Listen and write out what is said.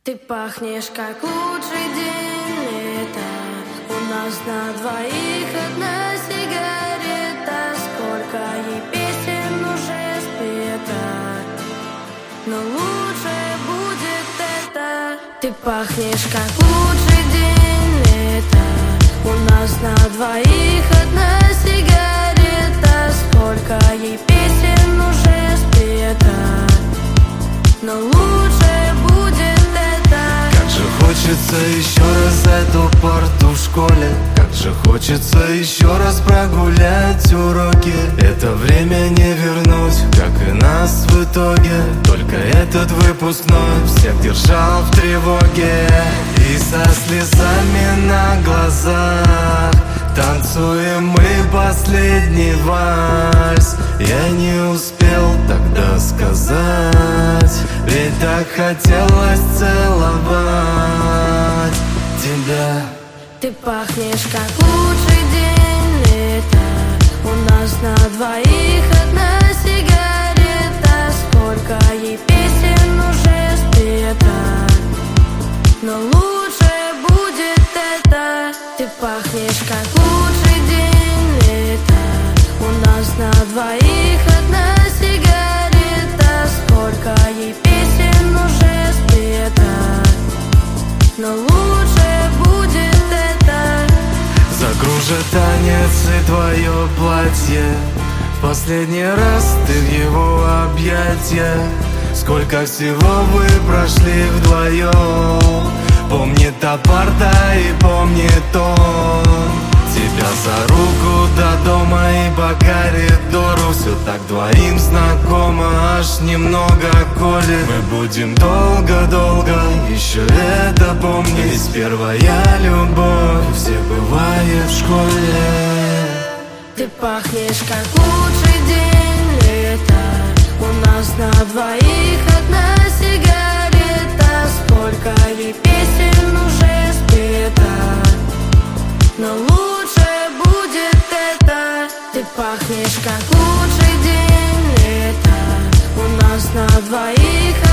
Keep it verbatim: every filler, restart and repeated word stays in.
Ты пахнешь, как лучший день лета. У нас на двоих одна сигарета. Сколько ей песен уже спета, но лучше будет это. Ты пахнешь, как лучший день лета. У нас на двоих одна сигарета. Сколько ей песен уже спета, но лучше будет это. Как же хочется еще раз эту парту в школе. Как же хочется еще раз прогулять уроки. Это время не вернуть, как и нас в итоге. Только этот выпускной всех держал в тревоге. И со слезами на глазах танцуем мы последний вальс. Я не успел тогда сказать, ведь так хотелось целовать тебя. Ты пахнешь, как лучший день лета. У нас на двоих одна сигарета. Сколько ей песен уже спета, но лучше будет это. Ты пахнешь, как лучший день лета. У нас на двоих одна сигарета. Сколько ей песен уже спета, но лучше будет это. Закружит танец и твое платье. В последний раз ты в его объятия. Сколько всего вы прошли вдвоем. Помнит та парта и помнит он. Тебя за руку до дома и по коридору. Все так двоим знакомо, аж немного колет. Мы будем долго-долго еще это помнить. Ведь первая любовь все бывает в школе. Ты пахнешь, как лучший день лета. У нас на двоих одна сигарета. Сколько ей песен уже спета, но лучше будет это. Ты пахнешь, как лучший день лета. У нас на двоих